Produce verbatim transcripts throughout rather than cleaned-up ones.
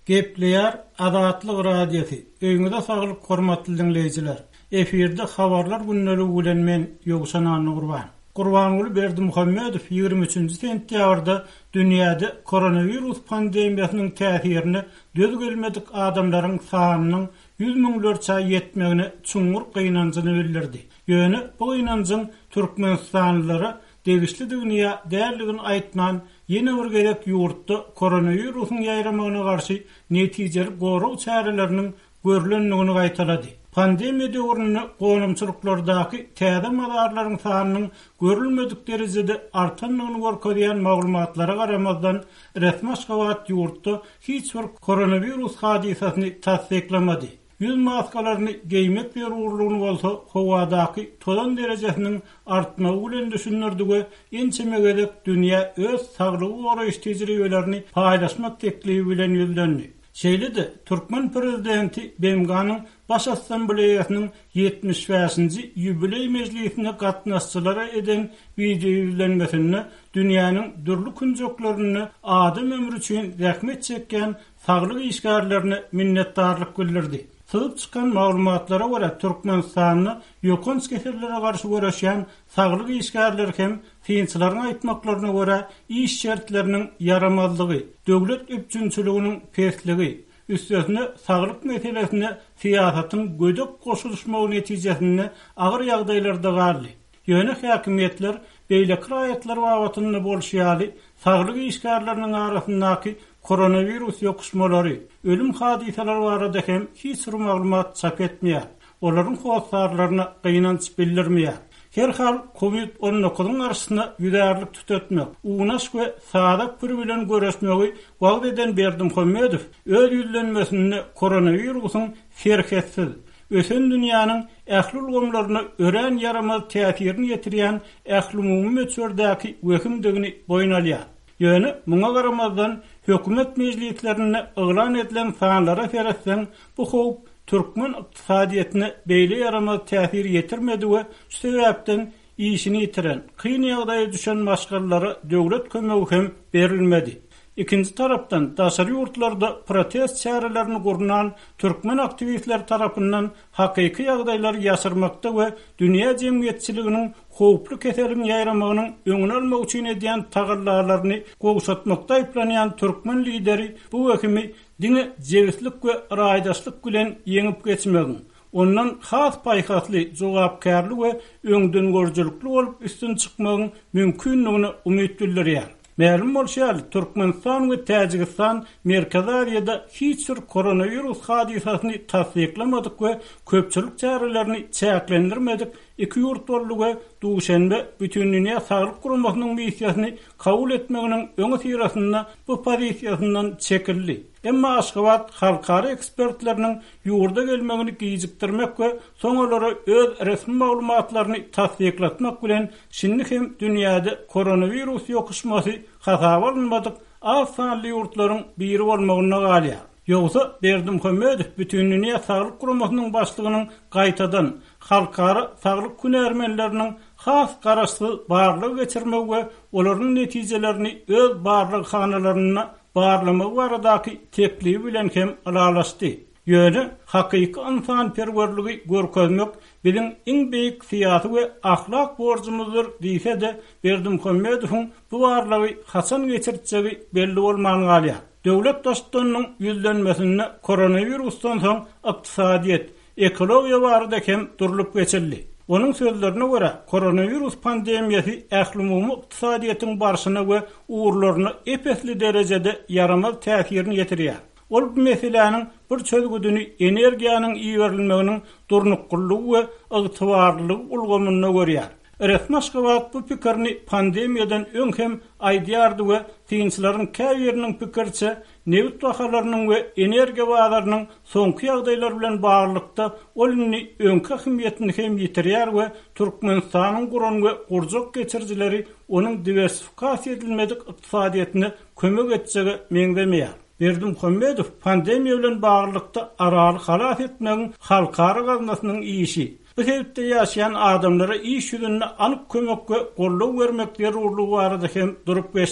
Gepleýär Azatlyk radiosi. Öňüňizde saglyk hormatly dinleýijiler. Eferde habarlar günnäli bilen men Ýogşan Anny Gurban. Gurbanuly Berdimuhammedow ýygrimi üçinji sentýabrda dünýäde koronavirus pandemiýasynyň täsirini döz gelmedik adamlaryň sanynyň yüz miňlerçe ýetmegine çuňur gynanjyny bildirdi. Ýöne bu gynanjyň Türkmenistanylara degişli dünýä därligini aýtman ýene bir gerek ýurtda koronavirusyň ýaýramagyna garşy netijeli goraw çäreleriniň görülenligini gaýtalady. Pandemiýa döwründe gonumçylyklardaky täze malarlaryň sanynyň görülmedik derejede artanlygyny görkezýän maglumatlara garamazdan resmi Aşgabat ýurtda hiç bir koronavirus hadisasyny tasdiklamady. Yüz maskalaryny giymek berurlugyny bolsa, howadaky tolan derejesiniň artmagy bilen düşünürdige ençemegedek dünýä öz saglygy goraýyş tejribelerini paýlaşmak teklibi bilen ýüzlendi. Şeýlede Türkmen prezidenti Bemganyň Baş Assambleýasynyň ýetmiş beşinji ýübiley mejlisine gatnaşçylara eden video ýüzlenmesinde dünýäniň dürli künjoklaryny adam ömrü üçin zähmet çekýän saglyk işgärlerini minnetdarlyk bildirdi. Syp çykan maglumatlara görä Türkmenistanyny ýokons keserlere garşy görüşýän saglyk işgärler hem fiýinçilaryň aýtmaklaryna görä iş şertleriniň yaramazlygy, döwlet üpçünçiliginiň pestligi, üstesine saglyk meselesine siýasatyň gödek goşulmagy netijesinde agyr ýagdaýlarda garly. Ýöne häkimetler beýle kiraýetler wagtyny bolşýaly saglyk işgärleriniň arasyndaky koronavirus ýokuşmalary, ölüm hadiseleri barada hem hiç bir maglumat çap etmeýär. Olaryň howsarlaryna gynanç bildirmeýär. Her hal covid on dokuzyň garşysyna ýüzärlik tutatmak, unaş we sadak bir bilen görüşmegi wagt eden Berdimuhammedow öz ýüzlenmesinde koronavirusyň serketsiz, ösen dünýäniň ähli ulgamlaryna ören yaramaz täsirini ýetirýän ähli umumy meçherdäki wehimdigini boýnalýar. Ýöne muňa garamazdan hökümet mejlislerine ýylan edilen sanlara seretsen bu howp Türkmen ykdysadyetine beýle yaramaz täsir ýetirmedi we şu sebäpden işini ýitiren, kyn ýagdaýa düşen maşgallara döwlet kömegi hem berilmedi. İkinci tarapdan daşary ýurtlarda protest çärelerini gurnan Türkmen aktivistler tarapyndan hakyky ýagdaýlar ýaşyrmakda we dünýä jemgyýetçiliginiň howply keseliň ýaýramagynyň öňüni almak üçin edýän tagallarlaryny gowşatmakda aýplanýan Türkmen lideri bu wekimi diňe jewislik we raýdaşlyk bilen ýeňip geçmegi, ondan has paýhasly jogapkärlik we öňden görjülükli bolup üstün çykmagyň mümkinligini umyt bildirýär. Ma'lum bolşýar, Türkmenistan we Täjikistan Merkezi Aziýada hiç bir koronavirus hadisasyny tasdiklamadyk we köpçülik çärelerini çäklendirmedik. Iki ýurt boldugy duşanbe bütün dünýä saglyk guramasynyň missiýasyny kabul etmeginiň öňe syrasynda bu pozisiýasyndan çekildi. Emma Aşgabat halkara ekspertleriniň ýurda gelmegini gijikdirmek we soňalara öz resmi maglumatlaryny tasdiklatmak bilen şinni hem dünýäde koronavirus ýokuşmasy hasaba alınmadyk az sanly ýurtlaryň biri bolmagyna galýar. Ýogsa Berdimuhammedow bütün dünýä saglyk guramasynyň başlygynyň gaýtadan halkara saglyk күнәрmenleriniň has garaşly barlyg geçirmek we olaryň netijelerini öz barlyk hanalaryna barlamak baradaky teklibi bilen hem alalaşdy. Ýöne hakyky insan perwerligi görkezmek biziň iň beýik syýasy we ahlak borjumyzdyr diýse-de Berdimuhammedowyň bu barlygy haçan geçirjegi belli bolmagy galýar. Döwlet daşdynyň ýüzlenmesinde koronavirusdan soň ykdysadyet, ekologiýa barada hem durulup geçildi. Onun sözlerine göre koronavirus pandemiyası ähli umumy ykdysadyetiň barşyna we uğurlaryna epesli derecede yaramaz täsirini ýetirýär. Ol bu meseleniň bir çözgüdüni energiýanyň iýerilmeginiň durnuklugy we ygtybarlygy ulgamyna görýär. Resmi Aşgabat bu pikirni pandemiýadan öň hem aýdýardy we fiýinçilaryň käýeriniň pikirçe newit wahalarynyň we energiýa waglarynyň soňky ýagdaýlar bilen baglykda olyny öňki ähmiýetini hem ýitirýär we Türkmenistanyň guran we gurjak geçirjileri onuň diversifikasiýa edilmedik ykdysadyetine kömek etjegi meňdemeýär. Berdimuhammedow pandemiýa bilen baglykda araly halas etmegiň halkara gaznasynyň işi, bu sebäpde ýaşaýan adamlara iş ýüzünde anyk kömek we gollaw bermek derurlugy barada hem durup geçdi.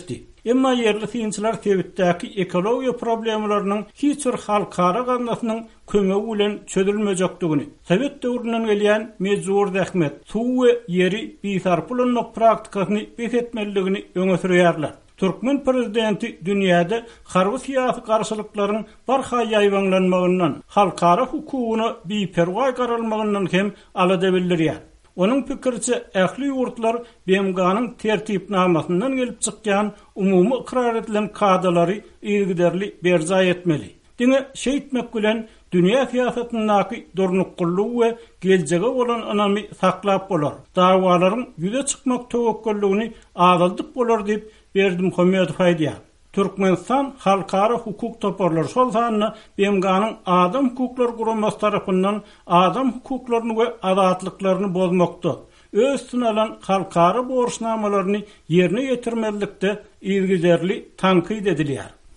Emma yerli synçylar tebitdäki ekologiýa problemlarynyň hiç bir halkara ganatynyň kömegi bilen çözülmejekdigini, Sowet döwründen gelýän mejbur zähmet, suw we ýeri bitarpylynyň praktikasyny besetmeligini öňe sürýärler. Türkmen prezidenti dünýäde harby syýasy garşylyklaryň barha ýaýwanlanmagyndan, halkara hukugyna biperwa garalmagyndan hem alada bildirýär. Onun pikirçe ähli ýurtlar B M G'nyň tertipnamasyndan gelip çykýan umumy ikrar edilen kadalary ýergiderli berza etmeli. Diňe şeýitmek bilen dünýä syýasatynyňky durnukullygy we geljege bolan anamy saklap bolar. Dawalaryň ýüze çykmak tawakkallygyny azaldyk bolar diýip Berdimuhammedow aýdýar. Türkmenistan halkara hukuk toparlar şol sanyna B M G'nyň adam hukuklar guramasy tarapyndan adam hukuklaryny we azatlyklaryny bozmakda, öz sunalan halkara borçnamalaryny ýerine ýetirmelikde ýergiderli tankyd edilýär.